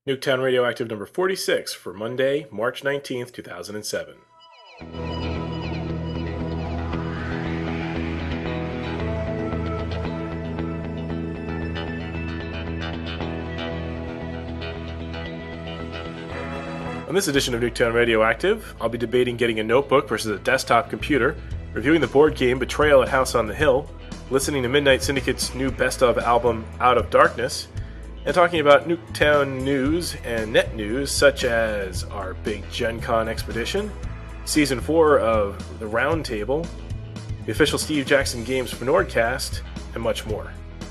Nuketown Radioactive number 46 for Monday, March 19th, 2007. On this edition of Nuketown Radioactive, I'll be debating getting a notebook versus a desktop computer, reviewing the board game Betrayal at House on the Hill, listening to Midnight Syndicate's new best-of album Out of Darkness, and talking about Nuketown news and net news such as our big Gen Con expedition, Season 4 of The Roundtable, the official Steve Jackson games for Nordcast, and much more.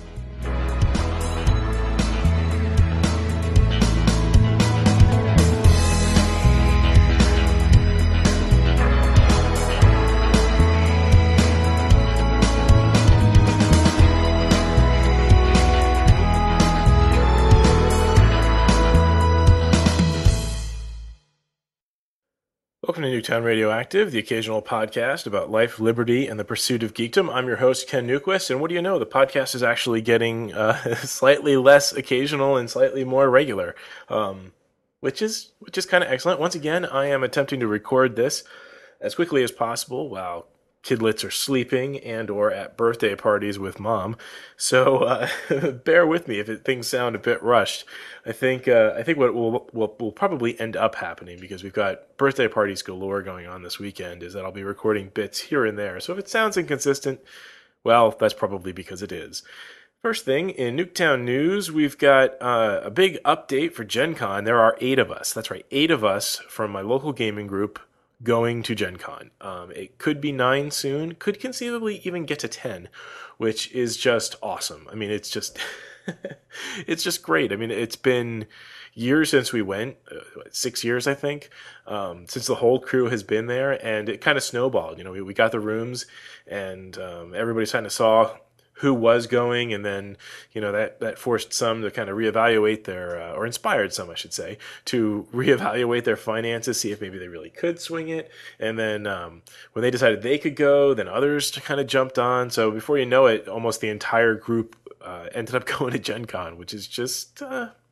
Welcome to Nuketown Radioactive, the occasional podcast about life, liberty, and the pursuit of geekdom. I'm your host, Ken Newquist, and what do you know? The podcast is actually getting slightly less occasional and slightly more regular, which is kind of excellent. Once again, I am attempting to record this as quickly as possible while kidlets are sleeping and or at birthday parties with mom. So bear with me if things sound a bit rushed. I think what will probably end up happening, because we've got birthday parties galore going on this weekend, is that I'll be recording bits here and there. So if it sounds inconsistent, well, that's probably because it is. First thing, in Nuketown news, we've got a big update for Gen Con. There are 8 of us. That's right, 8 of us from my local gaming group going to Gen Con. It could be 9 soon, could conceivably even get to 10, which is just awesome. I mean, it's just it's just great. I mean, it's been years since we went, 6 years, I think, since the whole crew has been there, and it kind of snowballed. You know, we got the rooms, and everybody kind of saw who was going, and then, you know, that forced some to kind of reevaluate their, or inspired some, I should say, to reevaluate their finances, see if maybe they really could swing it. And then when they decided they could go, then others kind of jumped on. So before you know it, almost the entire group ended up going to Gen Con, which is just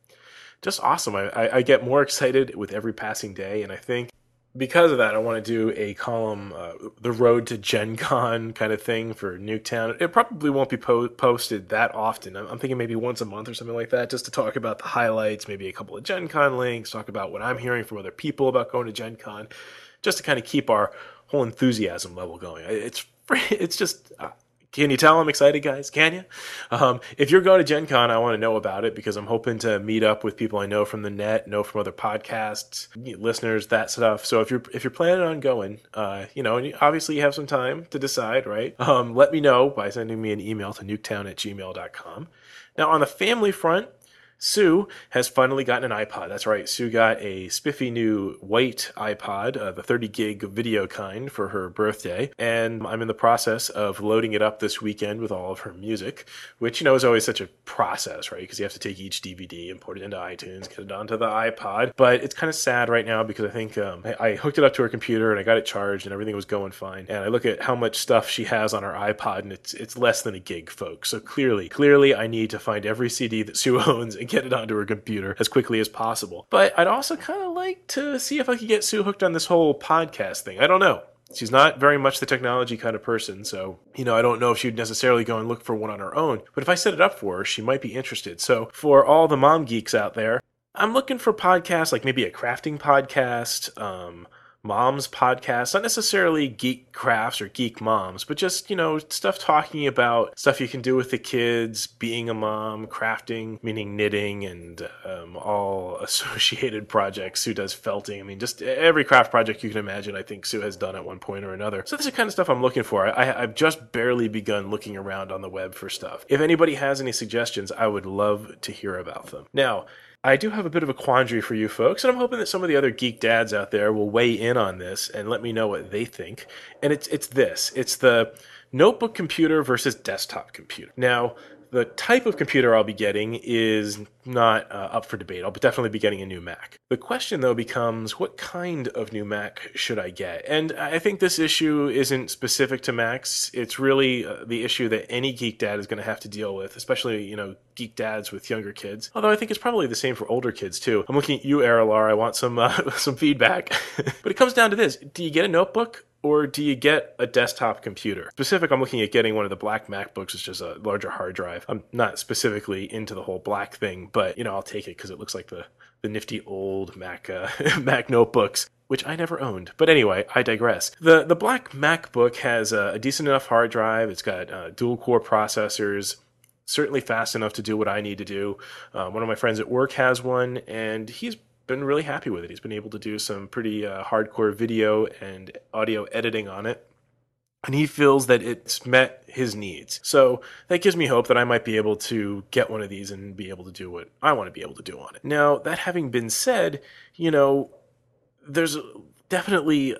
awesome. I get more excited with every passing day, and I think because of that, I want to do a column, the road to Gen Con kind of thing for Nuketown. It probably won't be posted that often. I'm thinking maybe once a month or something like that, just to talk about the highlights, maybe a couple of Gen Con links, talk about what I'm hearing from other people about going to Gen Con, just to kind of keep our whole enthusiasm level going. It's just... can you tell I'm excited, guys? Can you? If you're going to Gen Con, I want to know about it, because I'm hoping to meet up with people I know from the net, know from other podcasts, listeners, that stuff. So if you're planning on going, you know, and obviously you have some time to decide, right? Let me know by sending me an email to nuketown@gmail.com. Now, on the family front, Sue has finally gotten an iPod. That's right, Sue got a spiffy new white iPod, the 30 gig video kind, for her birthday, and I'm in the process of loading it up this weekend with all of her music, which, you know, is always such a process, right? Because you have to take each DVD and put it into iTunes, get it onto the iPod. But it's kind of sad right now, because I think I hooked it up to her computer and I got it charged and everything was going fine. And I look at how much stuff she has on her iPod, and it's less than a gig, folks. So clearly I need to find every CD that Sue owns and get it onto her computer as quickly as possible. But I'd also kind of like to see if I could get Sue hooked on this whole podcast thing. I don't know. She's not very much the technology kind of person, so, you know, I don't know if she'd necessarily go and look for one on her own. But if I set it up for her, she might be interested. So for all the mom geeks out there, I'm looking for podcasts, like maybe a crafting podcast, mom's podcast, not necessarily geek crafts or geek moms, but just, you know, stuff talking about stuff you can do with the kids, being a mom, crafting, meaning knitting, and all associated projects. Sue does felting. I mean, just every craft project you can imagine, I think Sue has done at one point or another. So this is the kind of stuff I'm looking for. I've just barely begun looking around on the web for stuff. If anybody has any suggestions, I would love to hear about them. Now, I do have a bit of a quandary for you folks, and I'm hoping that some of the other geek dads out there will weigh in on this and let me know what they think. And it's this. It's the notebook computer versus desktop computer. Now, The type of computer I'll be getting is not up for debate. I'll definitely be getting a new Mac. The question, though, becomes what kind of new Mac should I get? And I think this issue isn't specific to Macs. It's really the issue that any geek dad is going to have to deal with, especially, geek dads with younger kids. Although I think it's probably the same for older kids, too. I'm looking at you, Aralar. I want some some feedback. But it comes down to this. Do you get a notebook? Or do you get a desktop computer? Specific, I'm looking at getting one of the black MacBooks, which is a larger hard drive. I'm not specifically into the whole black thing, but I'll take it because it looks like the nifty old Mac Mac notebooks, which I never owned. But anyway, I digress. The black MacBook has a decent enough hard drive. It's got dual core processors. Certainly fast enough to do what I need to do. One of my friends at work has one, and he's been really happy with it. He's been able to do some pretty hardcore video and audio editing on it, and he feels that it's met his needs. So that gives me hope that I might be able to get one of these and be able to do what I want to be able to do on it. Now, that having been said, there's definitely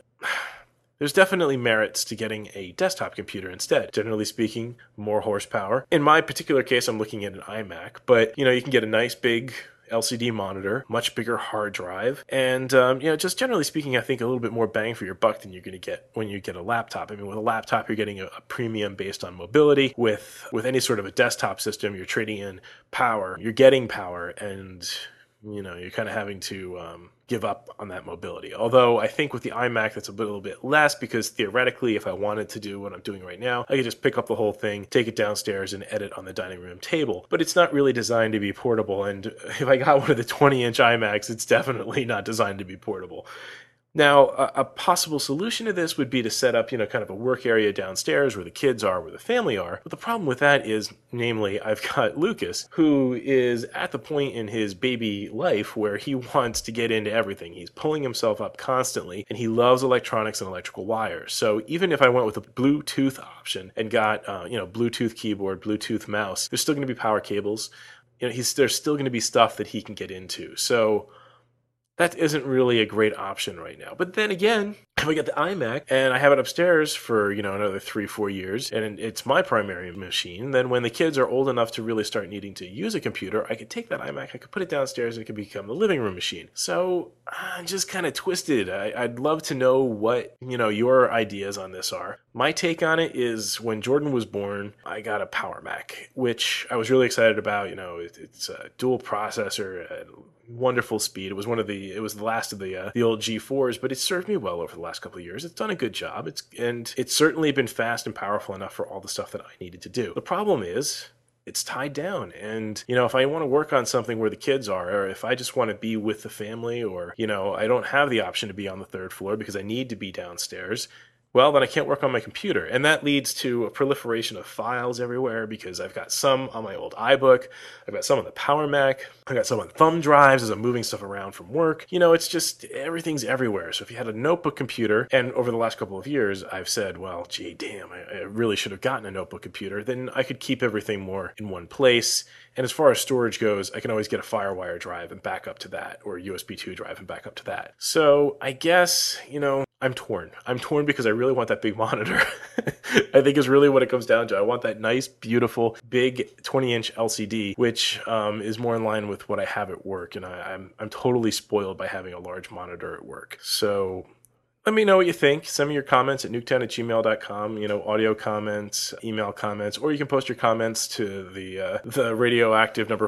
merits to getting a desktop computer instead. Generally speaking, more horsepower. In my particular case, I'm looking at an iMac, but you can get a nice big LCD monitor, much bigger hard drive, and just generally speaking, I think a little bit more bang for your buck than you're going to get when you get a laptop. I mean, with a laptop, you're getting a premium based on mobility. With any sort of a desktop system, you're trading in power. You're getting power, and you're kind of having to give up on that mobility. Although I think with the iMac, that's a little bit less, because theoretically, if I wanted to do what I'm doing right now, I could just pick up the whole thing, take it downstairs, and edit on the dining room table. But it's not really designed to be portable, and if I got one of the 20-inch iMacs, it's definitely not designed to be portable. Now, a possible solution to this would be to set up, kind of a work area downstairs where the kids are, where the family are. But the problem with that is, namely, I've got Lucas, who is at the point in his baby life where he wants to get into everything. He's pulling himself up constantly, and he loves electronics and electrical wires. So even if I went with a Bluetooth option and got, Bluetooth keyboard, Bluetooth mouse, there's still going to be power cables. There's still going to be stuff that he can get into. So that isn't really a great option right now. But then again, if I get the iMac and I have it upstairs for, another 3-4 years, and it's my primary machine, then when the kids are old enough to really start needing to use a computer, I could take that iMac, I could put it downstairs, and it could become the living room machine. So I'm just kind of twisted. I'd love to know what, your ideas on this are. My take on it is when Jordan was born, I got a Power Mac, which I was really excited about. It's a dual processor, wonderful speed. It was the last of the old G4s, but it served me well over the last couple of years. It's done a good job. It's certainly been fast and powerful enough for all the stuff that I needed to do. The problem is it's tied down. And, if I want to work on something where the kids are, or if I just want to be with the family, or, I don't have the option to be on the third floor because I need to be downstairs, well, then I can't work on my computer. And that leads to a proliferation of files everywhere, because I've got some on my old iBook, I've got some on the Power Mac, I've got some on thumb drives as I'm moving stuff around from work. It's just, everything's everywhere. So if you had a notebook computer, and over the last couple of years, I've said, well, gee, damn, I really should have gotten a notebook computer, then I could keep everything more in one place. And as far as storage goes, I can always get a FireWire drive and back up to that, or a USB 2 drive and back up to that. So I guess, I'm torn. I'm torn because I really want that big monitor. I think is really what it comes down to. I want that nice, beautiful, big 20-inch LCD, which is more in line with what I have at work. And I'm totally spoiled by having a large monitor at work. So let me know what you think. Send me your comments at nuketown@gmail.com, audio comments, email comments, or you can post your comments to the radioactive number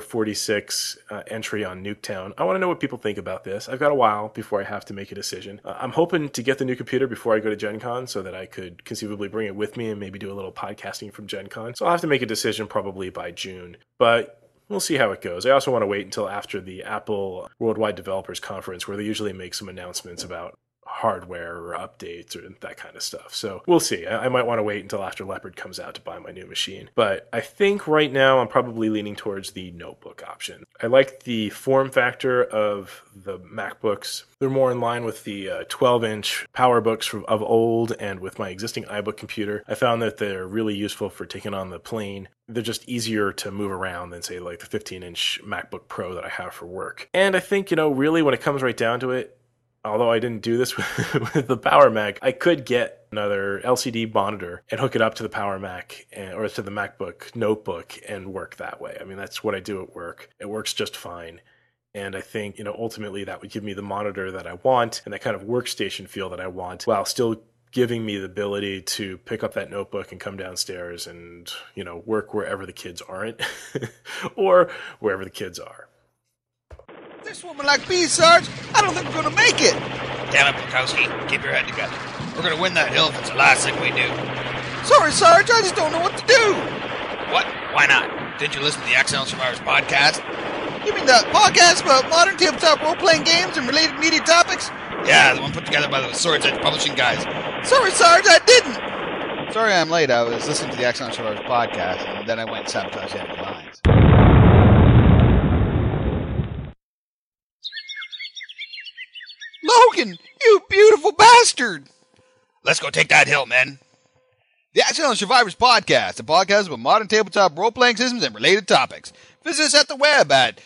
46 entry on Nuketown. I want to know what people think about this. I've got a while before I have to make a decision. I'm hoping to get the new computer before I go to Gen Con so that I could conceivably bring it with me and maybe do a little podcasting from Gen Con. So I'll have to make a decision probably by June. But we'll see how it goes. I also want to wait until after the Apple Worldwide Developers Conference, where they usually make some announcements about hardware or updates or that kind of stuff. So we'll see. I might want to wait until after Leopard comes out to buy my new machine. But I think right now I'm probably leaning towards the notebook option. I like the form factor of the MacBooks. They're more in line with the 12-inch PowerBooks of old, and with my existing iBook computer, I found that they're really useful for taking on the plane. They're just easier to move around than, say, like the 15-inch MacBook Pro that I have for work. And I think, really, when it comes right down to it, although I didn't do this with the Power Mac, I could get another LCD monitor and hook it up to the Power Mac or to the MacBook notebook and work that way. I mean, that's what I do at work. It works just fine. And I think, ultimately that would give me the monitor that I want and that kind of workstation feel that I want while still giving me the ability to pick up that notebook and come downstairs and, work wherever the kids aren't or wherever the kids are. This woman like me, Sarge, I don't think we're going to make it. Damn it, Bukowski. Keep your head together. We're going to win that hill if it's the last thing we do. Sorry, Sarge, I just don't know what to do. What? Why not? Didn't you listen to the Accidental Survivors podcast? You mean the podcast about modern tabletop role-playing games and related media topics? Yeah, the one put together by the Swords Edge Publishing guys. Sorry, Sarge, I didn't. Sorry I'm late. I was listening to the Accidental Survivors podcast, and then I went and sabotaged enemy lines. Logan, you beautiful bastard! Let's go take that hill, men. The Accidental Survivors podcast, a podcast about modern tabletop role-playing systems and related topics. Visit us at the web at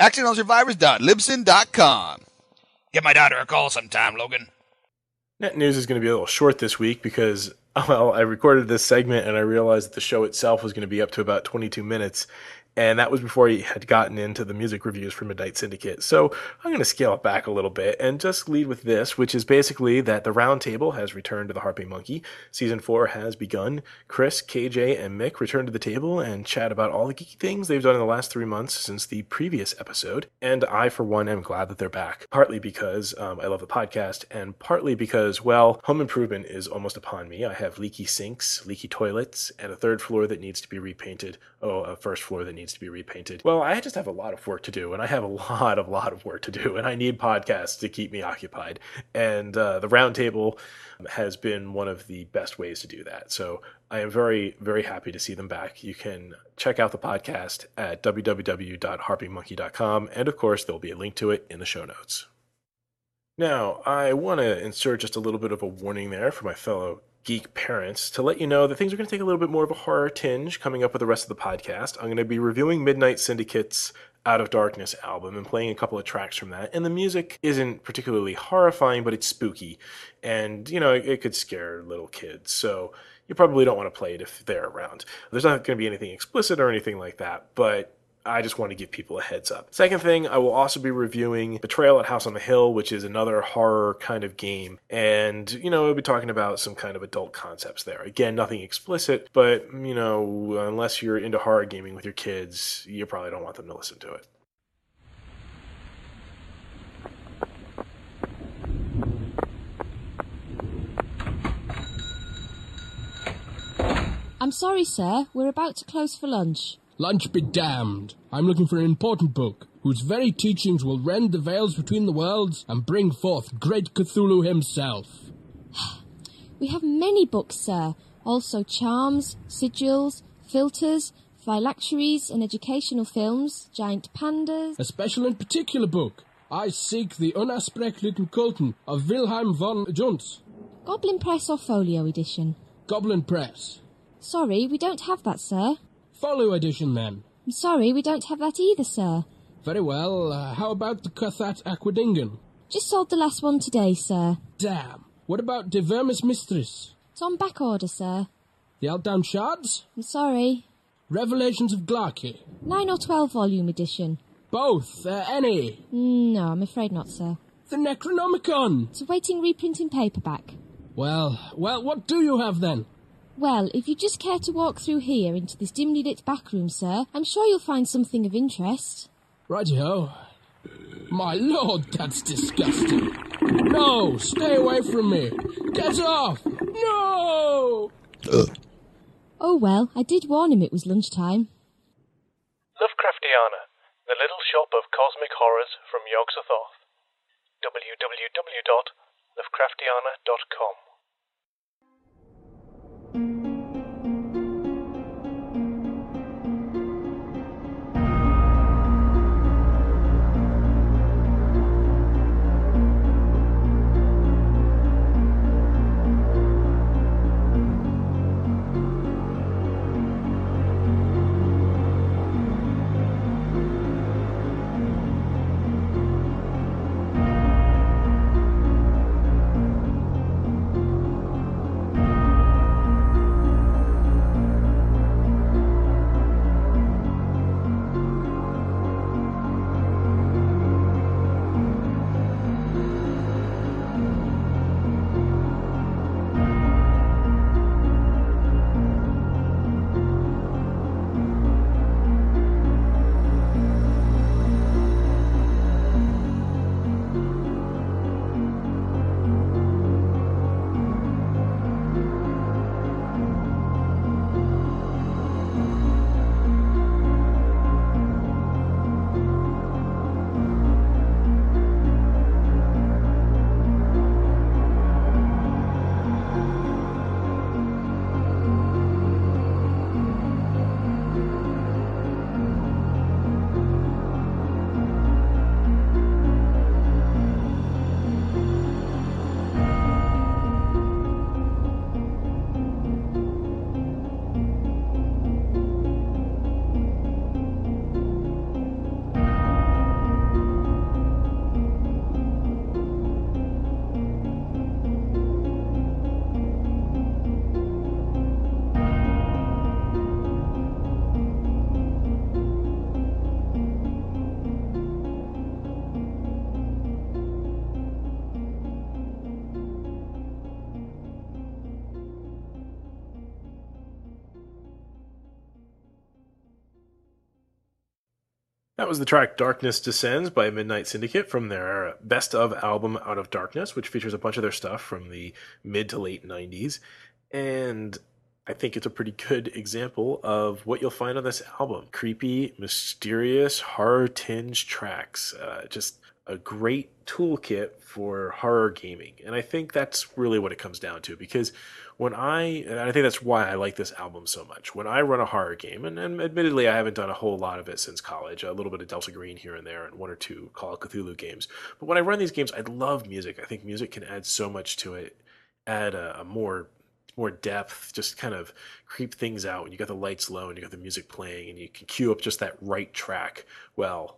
accidentalsurvivors.libsyn.com. Give my daughter a call sometime, Logan. Net news is going to be a little short this week because, I recorded this segment and I realized that the show itself was going to be up to about 22 minutes. And that was before he had gotten into the music reviews for Midnight Syndicate. So I'm going to scale it back a little bit and just lead with this, which is basically that the Round Table has returned to the Harping Monkey. Season 4 has begun. Chris, KJ, and Mick return to the table and chat about all the geeky things they've done in the last 3 months since the previous episode. And I, for one, am glad that they're back. Partly because I love the podcast, and partly because, home improvement is almost upon me. I have leaky sinks, leaky toilets, and a third floor that needs to be repainted. A first floor that needs to be repainted. Well, I just have a lot of work to do, and I have a lot of work to do, and I need podcasts to keep me occupied. And the Round Table has been one of the best ways to do that. So I am very, very happy to see them back. You can check out the podcast at www.harpingmonkey.com, and of course, there'll be a link to it in the show notes. Now, I want to insert just a little bit of a warning there for my fellow geek parents to let you know that things are going to take a little bit more of a horror tinge coming up with the rest of the podcast. I'm going to be reviewing Midnight Syndicate's Out of Darkness album and playing a couple of tracks from that. And the music isn't particularly horrifying, but it's spooky. And, it could scare little kids. So you probably don't want to play it if they're around. There's not going to be anything explicit or anything like that, but I just want to give people a heads up. Second thing, I will also be reviewing Betrayal at House on the Hill, which is another horror kind of game. And, we'll be talking about some kind of adult concepts there. Again, nothing explicit, but, unless you're into horror gaming with your kids, you probably don't want them to listen to it. I'm sorry, sir. We're about to close for lunch. Lunch be damned. I'm looking for an important book, whose very teachings will rend the veils between the worlds and bring forth great Cthulhu himself. We have many books, sir. Also charms, sigils, filters, phylacteries and educational films, giant pandas... A special and particular book. I seek the Unersprechlichen Kulten of Wilhelm von Junz. Goblin Press or Folio edition? Goblin Press. Sorry, we don't have that, sir. Folio edition, then. I'm sorry, we don't have that either, sir. Very well. How about the Cuthat Aquadingen? Just sold the last one today, sir. Damn. What about De Vermis Mistress? It's on back order, sir. The Outdown Shards? I'm sorry. Revelations of Glarky? 9 or 12 volume edition. Both? Any? No, I'm afraid not, sir. The Necronomicon? It's awaiting reprint in paperback. Well, what do you have, then? Well, if you just care to walk through here into this dimly lit back room, sir, I'm sure you'll find something of interest. Righty-ho. My lord, that's disgusting. No, stay away from me. Get off! No! Oh well, I did warn him it was lunchtime. Lovecraftiana, the little shop of cosmic horrors from Yog-Sothoth. www.lovecraftiana.com. That was the track Darkness Descends by Midnight Syndicate from their Best of album Out of Darkness, which features a bunch of their stuff from the mid to late 90s. And I think it's a pretty good example of what you'll find on this album. Creepy, mysterious, horror-tinged tracks. Just a great toolkit for horror gaming. And I think that's really what it comes down to, because and I think that's why I like this album so much. When I run a horror game, and admittedly I haven't done a whole lot of it since college, a little bit of Delta Green here and there, and one or two Call of Cthulhu games. But when I run these games, I love music. I think music can add so much to it, add a more depth, just kind of creep things out when you got the lights low and you got the music playing and you can cue up just that right track. Well,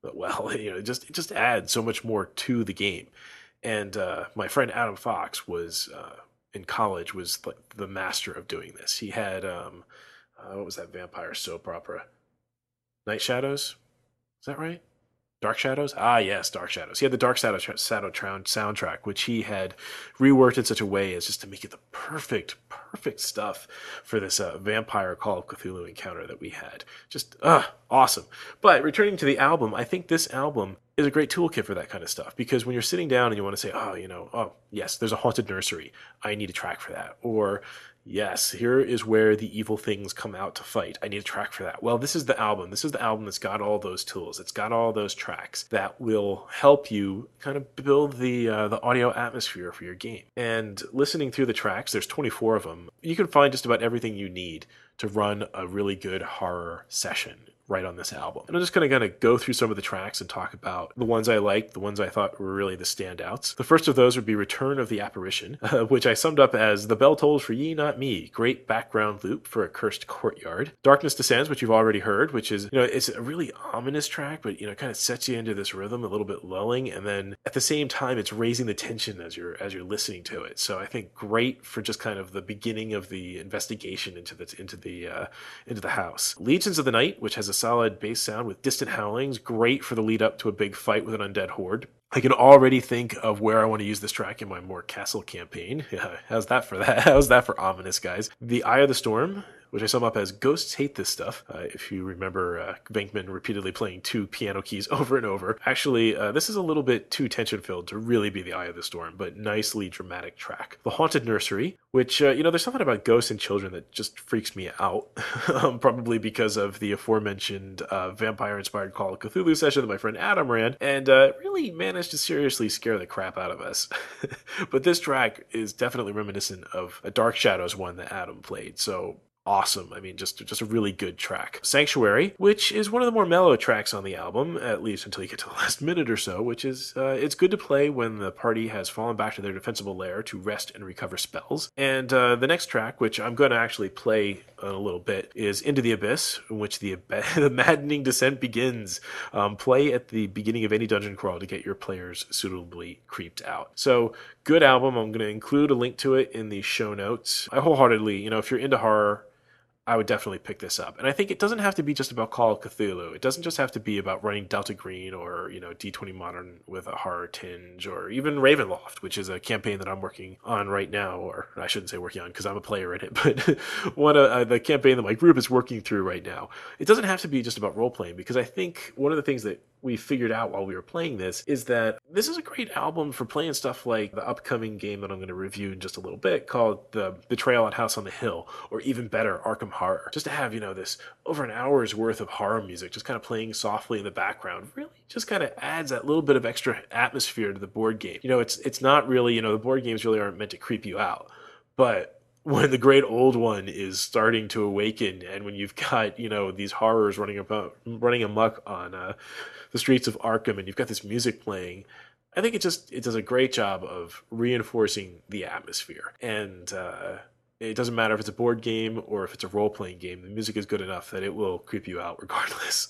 it just adds so much more to the game. And my friend Adam Fox was in college was like the master of doing this. He had what was that vampire soap opera? Night Shadows? Is that right? Dark Shadows? Ah, yes, Dark Shadows. He had the Dark Shadow soundtrack, which he had reworked in such a way as just to make it the perfect stuff for this vampire Call of Cthulhu encounter that we had. Just, awesome. But returning to the album, I think this album is a great toolkit for that kind of stuff, because when you're sitting down and you want to say, yes, there's a haunted nursery, I need a track for that. Or, yes, here is where the evil things come out to fight, I need a track for that. Well, this is the album. This is the album that's got all those tools. It's got all those tracks that will help you kind of build the audio atmosphere for your game. And listening through the tracks, there's 24 of them. You can find just about everything you need to run a really good horror session right on this album. And I'm just going to kind of go through some of the tracks and talk about the ones I liked, the ones I thought were really the standouts. The first of those would be Return of the Apparition, which I summed up as The Bell Tolls for Ye Not Me, great background loop for a cursed courtyard. Darkness Descends, which you've already heard, which is, it's a really ominous track, but, kind of sets you into this rhythm, a little bit lulling, and then at the same time, it's raising the tension as you're listening to it. So I think great for just kind of the beginning of the investigation into the house. Legions of the Night, which has a solid bass sound with distant howlings, great for the lead up to a big fight with an undead horde. I can already think of where I want to use this track in my Mort Castle campaign. Yeah, how's that for that? How's that for ominous, guys? The Eye of the Storm, which I sum up as Ghosts Hate This Stuff. If you remember Venkman repeatedly playing two piano keys over and over. Actually, this is a little bit too tension-filled to really be the Eye of the Storm, but nicely dramatic track. The Haunted Nursery, which, there's something about ghosts and children that just freaks me out. Probably because of the aforementioned vampire-inspired Call of Cthulhu session that my friend Adam ran, and really managed to seriously scare the crap out of us. But this track is definitely reminiscent of a Dark Shadows one that Adam played, so awesome. I mean, just a really good track. Sanctuary, which is one of the more mellow tracks on the album, at least until you get to the last minute or so, which is, it's good to play when the party has fallen back to their defensible lair to rest and recover spells. And the next track, which I'm going to actually play in a little bit, is Into the Abyss, in which the maddening descent begins. Play at the beginning of any dungeon crawl to get your players suitably creeped out. So, good album. I'm going to include a link to it in the show notes. I wholeheartedly, if you're into horror, I would definitely pick this up. And I think it doesn't have to be just about Call of Cthulhu. It doesn't just have to be about running Delta Green or, D20 Modern with a horror tinge, or even Ravenloft, which is a campaign that I'm working on right now, or I shouldn't say working on because I'm a player in it, but the campaign that my group is working through right now. It doesn't have to be just about role-playing, because I think one of the things that we figured out while we were playing this is that this is a great album for playing stuff like the upcoming game that I'm going to review in just a little bit called The Betrayal at House on the Hill, or even better, Arkham Horror. Just to have, this over an hour's worth of horror music just kind of playing softly in the background really just kind of adds that little bit of extra atmosphere to the board game. It's not really, the board games really aren't meant to creep you out, but when the great old one is starting to awaken, and when you've got, these horrors running amok on the streets of Arkham, and you've got this music playing, I think it does a great job of reinforcing the atmosphere. And it doesn't matter if it's a board game or if it's a role-playing game, the music is good enough that it will creep you out regardless.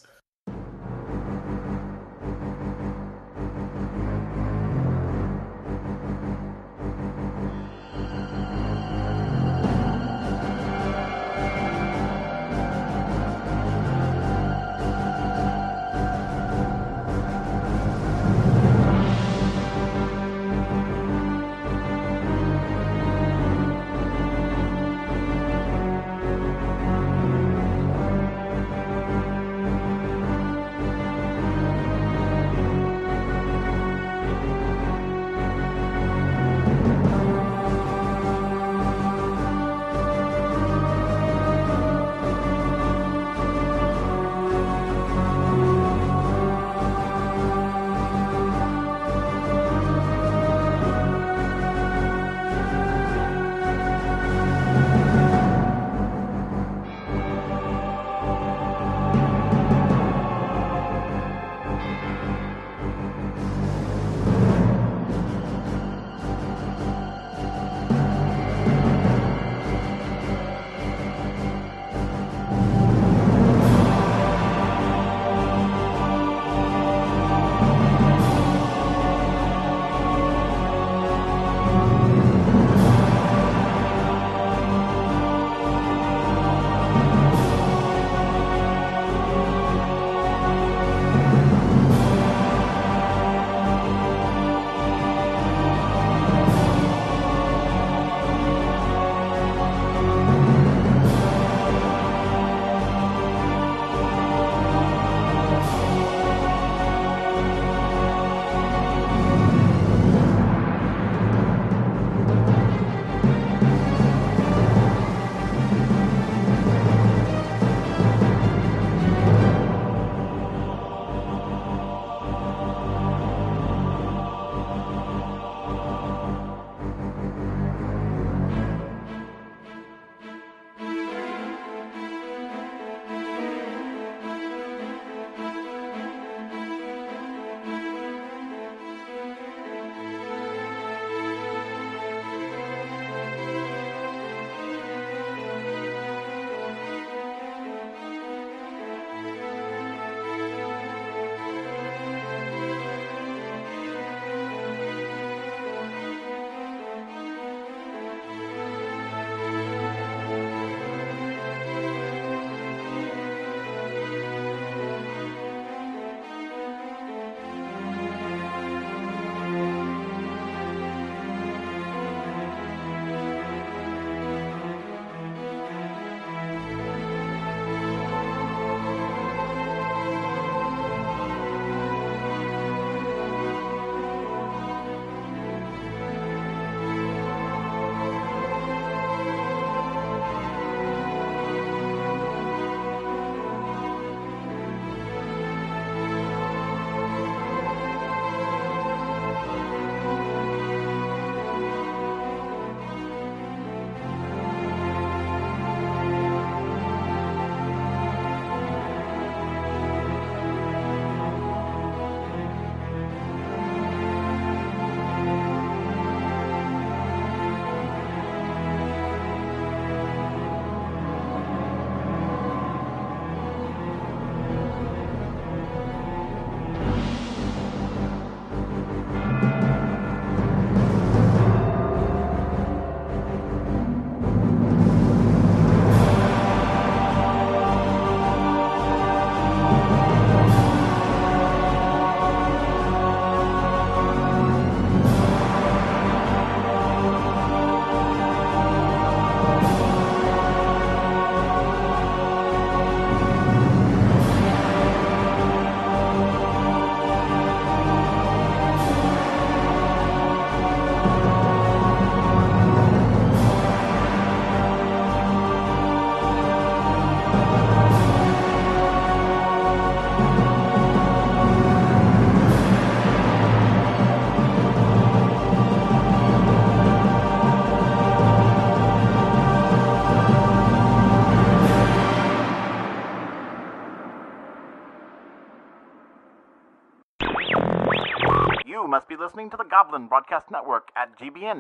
You must be listening to the Goblin Broadcast Network at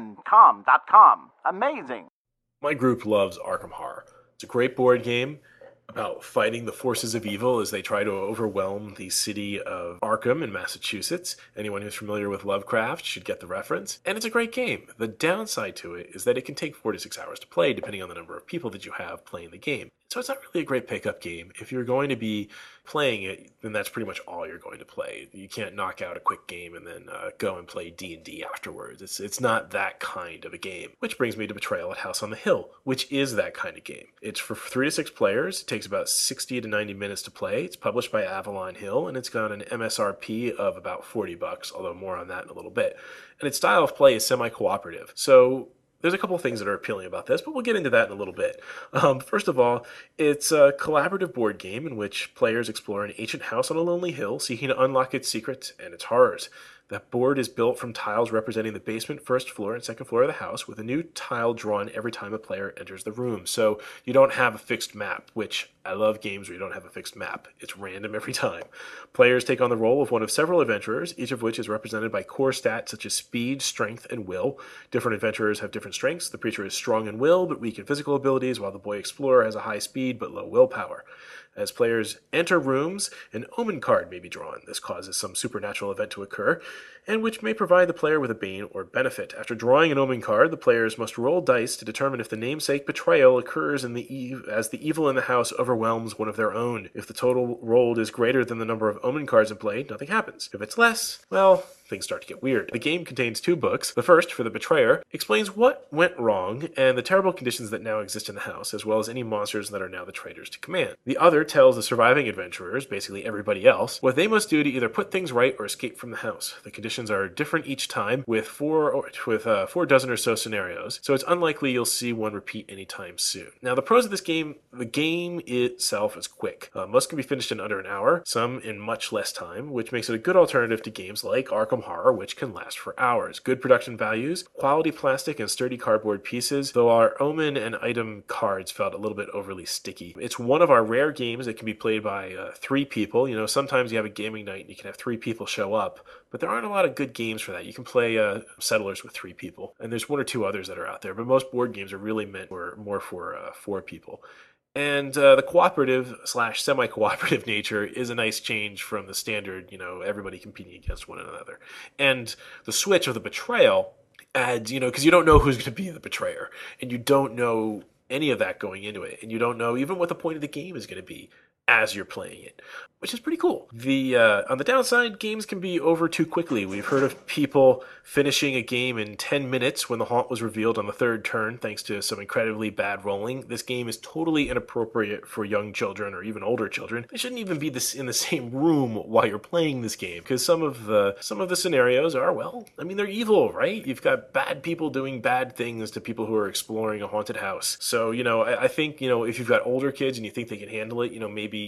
gbncom.com. Amazing. My group loves Arkham Horror. It's a great board game about fighting the forces of evil as they try to overwhelm the city of Arkham in Massachusetts. Anyone who's familiar with Lovecraft should get the reference. And it's a great game. The downside to it is that it can take 4 to 6 hours to play, depending on the number of people that you have playing the game. So it's not really a great pickup game. If you're going to be playing it, then that's pretty much all you're going to play. You can't knock out a quick game and then go and play D&D afterwards. It's not that kind of a game. Which brings me to Betrayal at House on the Hill, which is that kind of game. It's for 3 to 6 players. It takes about 60 to 90 minutes to play. It's published by Avalon Hill, and it's got an MSRP of about $40, although more on that in a little bit. And its style of play is semi-cooperative. So there's a couple of things that are appealing about this, but we'll get into that in a little bit. First of all, it's a collaborative board game in which players explore an ancient house on a lonely hill, seeking to unlock its secrets and its horrors. That board is built from tiles representing the basement, first floor, and second floor of the house, with a new tile drawn every time a player enters the room. So you don't have a fixed map, which I love games where you don't have a fixed map. It's random every time. Players take on the role of one of several adventurers, each of which is represented by core stats such as speed, strength, and will. Different adventurers have different strengths. The preacher is strong in will, but weak in physical abilities, while the boy explorer has a high speed but low willpower. As players enter rooms, an omen card may be drawn. This causes some supernatural event to occur, and which may provide the player with a bane or benefit. After drawing an omen card, the players must roll dice to determine if the namesake betrayal occurs as the evil in the house overwhelms one of their own. If the total rolled is greater than the number of omen cards in play, nothing happens. If it's less, well, things start to get weird. The game contains 2 books. The first, for the betrayer, explains what went wrong and the terrible conditions that now exist in the house, as well as any monsters that are now the traitors to command. The other tells the surviving adventurers, basically everybody else, what they must do to either put things right or escape from the house. The conditions are different each time, with 4 dozen or so scenarios, so it's unlikely you'll see one repeat anytime soon. Now, the pros of this game, the game itself is quick. Most can be finished in under an hour, some in much less time, which makes it a good alternative to games like Arkham Horror, which can last for hours. Good production values, quality plastic and sturdy cardboard pieces, though our omen and item cards felt a little bit overly sticky. It's one of our rare games that can be played by 3 people. You know, sometimes you have a gaming night and you can have 3 people show up, but there aren't a lot of good games for that. You can play Settlers with 3 people, and there's 1 or 2 others that are out there, but most board games are really meant for more for 4 people. And the cooperative / semi-cooperative nature is a nice change from the standard, everybody competing against one another. And the switch of the betrayal adds, because you don't know who's going to be the betrayer, and you don't know any of that going into it, and you don't know even what the point of the game is going to be as you're playing it, which is pretty cool. On the downside, games can be over too quickly. We've heard of people finishing a game in 10 minutes when the haunt was revealed on the 3rd turn, thanks to some incredibly bad rolling. This game is totally inappropriate for young children or even older children. They shouldn't even be in the same room while you're playing this game, because some of the scenarios are, they're evil, right? You've got bad people doing bad things to people who are exploring a haunted house. So, I think, if you've got older kids and you think they can handle it, maybe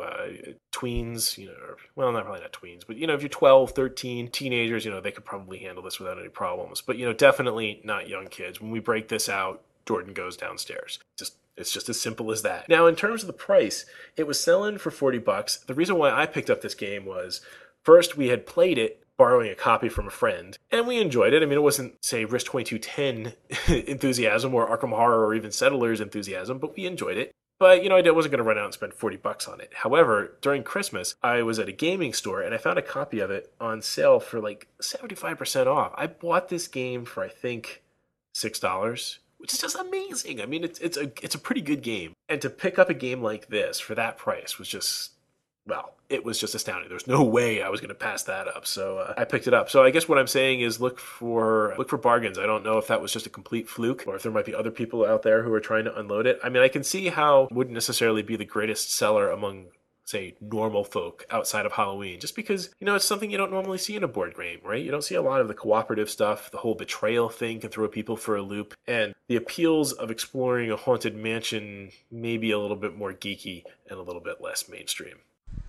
tweens, probably not tweens, but if you're 12, 13, teenagers, they could probably handle this without any problems. But definitely not young kids. When we break this out, Jordan goes downstairs. It's just as simple as that. Now, in terms of the price, it was selling for $40. The reason why I picked up this game was, first, we had played it borrowing a copy from a friend, and we enjoyed it. I mean, it wasn't, say, Risk 2210 enthusiasm or Arkham Horror or even Settlers enthusiasm, but we enjoyed it. But, I wasn't going to run out and spend $40 on it. However, during Christmas, I was at a gaming store and I found a copy of it on sale for like 75% off. I bought this game for, I think, $6, which is just amazing. I mean, it's a pretty good game. And to pick up a game like this for that price was just, it was just astounding. There's no way I was going to pass that up. So I picked it up. So I guess what I'm saying is look for bargains. I don't know if that was just a complete fluke or if there might be other people out there who are trying to unload it. I mean, I can see how it wouldn't necessarily be the greatest seller among, say, normal folk outside of Halloween, just because, it's something you don't normally see in a board game, right? You don't see a lot of the cooperative stuff. The whole betrayal thing can throw people for a loop. And the appeals of exploring a haunted mansion may be a little bit more geeky and a little bit less mainstream.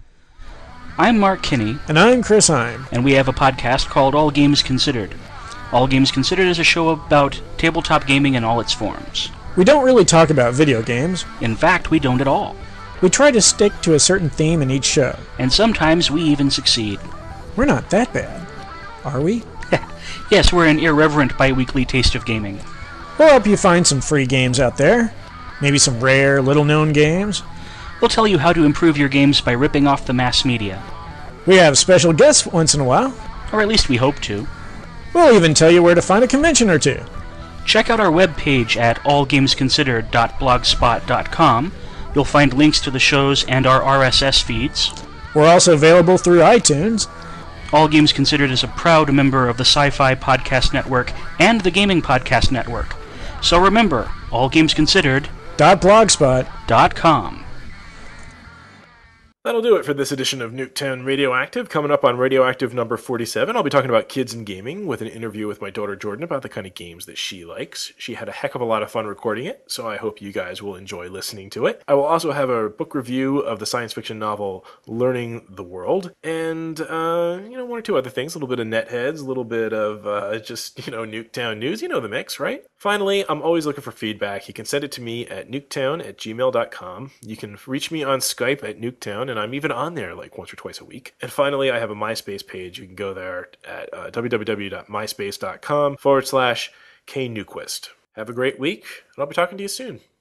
I'm Mark Kinney. And I'm Chris Heim. And we have a podcast called All Games Considered. All Games Considered is a show about tabletop gaming in all its forms. We don't really talk about video games. In fact, we don't at all. We try to stick to a certain theme in each show. And sometimes we even succeed. We're not that bad. Are we? Yes, we're an irreverent bi-weekly taste of gaming. We'll help you find some free games out there. Maybe some rare, little-known games. We'll tell you how to improve your games by ripping off the mass media. We have special guests once in a while. Or at least we hope to. We'll even tell you where to find a convention or two. Check out our webpage at allgamesconsidered.blogspot.com. You'll find links to the shows and our RSS feeds. We're also available through iTunes. All Games Considered is a proud member of the Sci-Fi Podcast Network and the Gaming Podcast Network. So remember, allgamesconsidered.blogspot.com. That'll do it for this edition of Nuketown Radioactive. Coming up on Radioactive number 47, I'll be talking about kids and gaming with an interview with my daughter Jordan about the kind of games that she likes. She had a heck of a lot of fun recording it, so I hope you guys will enjoy listening to it. I will also have a book review of the science fiction novel Learning the World, and, one or two other things, a little bit of Netheads, a little bit of Nuketown news. You know the mix, right? Finally, I'm always looking for feedback. You can send it to me at nuketown@gmail.com. You can reach me on Skype at Nuketown, and I'm even on there like once or twice a week. And finally, I have a MySpace page. You can go there at www.myspace.com/KNuquist. Have a great week, and I'll be talking to you soon.